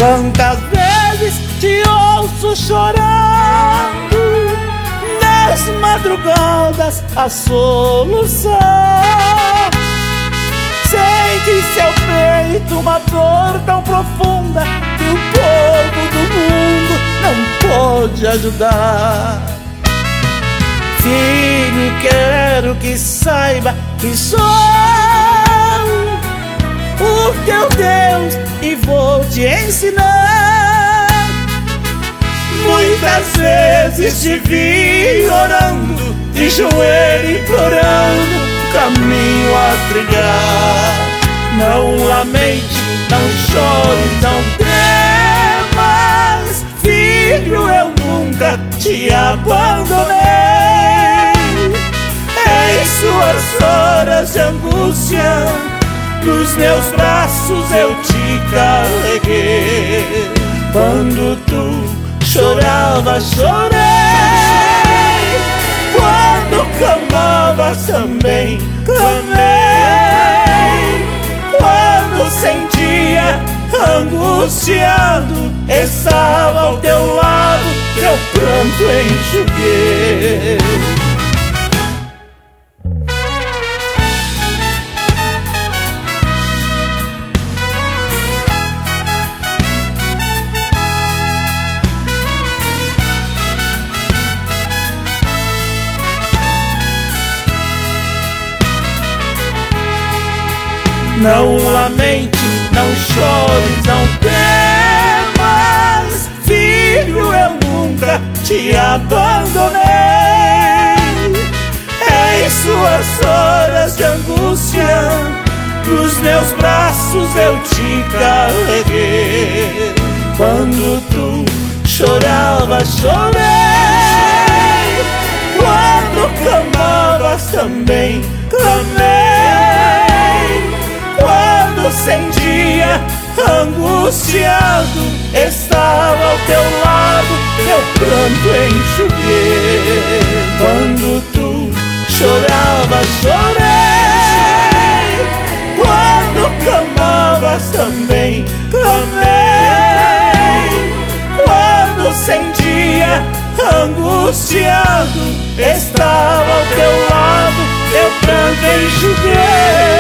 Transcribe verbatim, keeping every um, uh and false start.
Quantas vezes te ouço chorando, nas madrugadas a soluçar. Sente em seu peito uma dor tão profunda que o povo do mundo não pode ajudar. Filho, quero que saiba que sou o teu Deus e vou te ensinar. Muitas vezes te vi orando, de joelho implorando, caminho a trilhar. Não lamente, não chore, não temas, filho, eu nunca te abandonei. Em suas horas de angústia, nos meus braços eu te carreguei. Quando tu chorava, chorei. Quando clamavas também clamei. Quando sentia angustiado, estava ao teu lado, teu pranto enxuguei. Não lamente, não chore, não temas, filho, eu nunca te abandonei. Em suas horas de angústia, nos meus braços eu te carreguei. Quando tu chorava, chorei. Quando clamavas também clamei. Quando sentia angustiado, estava ao teu lado, teu pranto enxuguei. Quando tu chorava, chorei. Quando clamavas também clamei. Quando sentia angustiado, estava ao teu lado, teu pranto enxuguei.